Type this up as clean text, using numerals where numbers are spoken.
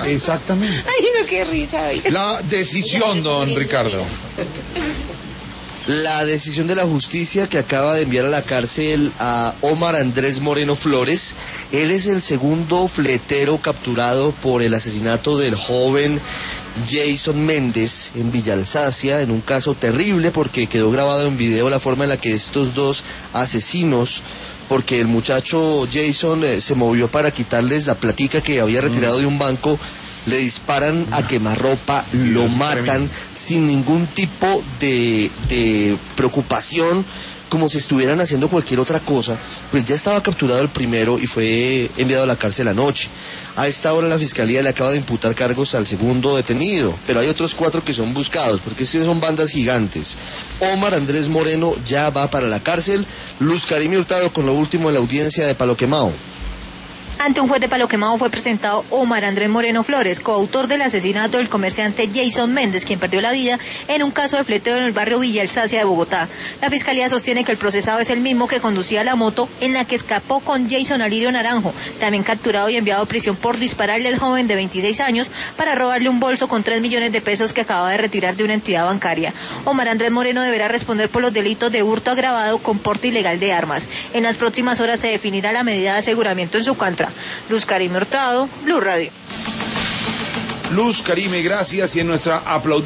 Exactamente. Ay, no, qué risa. Ay. La decisión, don Ricardo. La decisión de la justicia que acaba de enviar a la cárcel a Omar Andrés Moreno Flores. Él es el segundo fletero capturado por el asesinato del joven Jason Méndez en Villa Alsacia, en un caso terrible porque quedó grabado en video la forma en la que estos dos asesinos, porque el muchacho Jason se movió para quitarles la platica que había retirado de un banco, le disparan a quemarropa, lo matan sin ningún tipo de preocupación, como si estuvieran haciendo cualquier otra cosa. Pues ya estaba capturado el primero y fue enviado a la cárcel anoche. A esta hora la fiscalía le acaba de imputar cargos al segundo detenido, pero hay otros 4 que son buscados, porque es que son bandas gigantes. Omar Andrés Moreno ya va para la cárcel. Luz Karime Hurtado con lo último de la audiencia de Palo Quemado. Ante un juez de Palo Quemado fue presentado Omar Andrés Moreno Flores, coautor del asesinato del comerciante Jason Méndez, quien perdió la vida en un caso de fleteo en el barrio Villa Alsacia de Bogotá. La fiscalía sostiene que el procesado es el mismo que conducía la moto en la que escapó con Jason Alirio Naranjo, también capturado y enviado a prisión por dispararle al joven de 26 años para robarle un bolso con 3 millones de pesos que acababa de retirar de una entidad bancaria. Omar Andrés Moreno deberá responder por los delitos de hurto agravado con porte ilegal de armas. En las próximas horas se definirá la medida de aseguramiento en su contra. Luz Karime Hurtado, Blue Radio. Luz Karime, gracias, y en nuestra aplaudida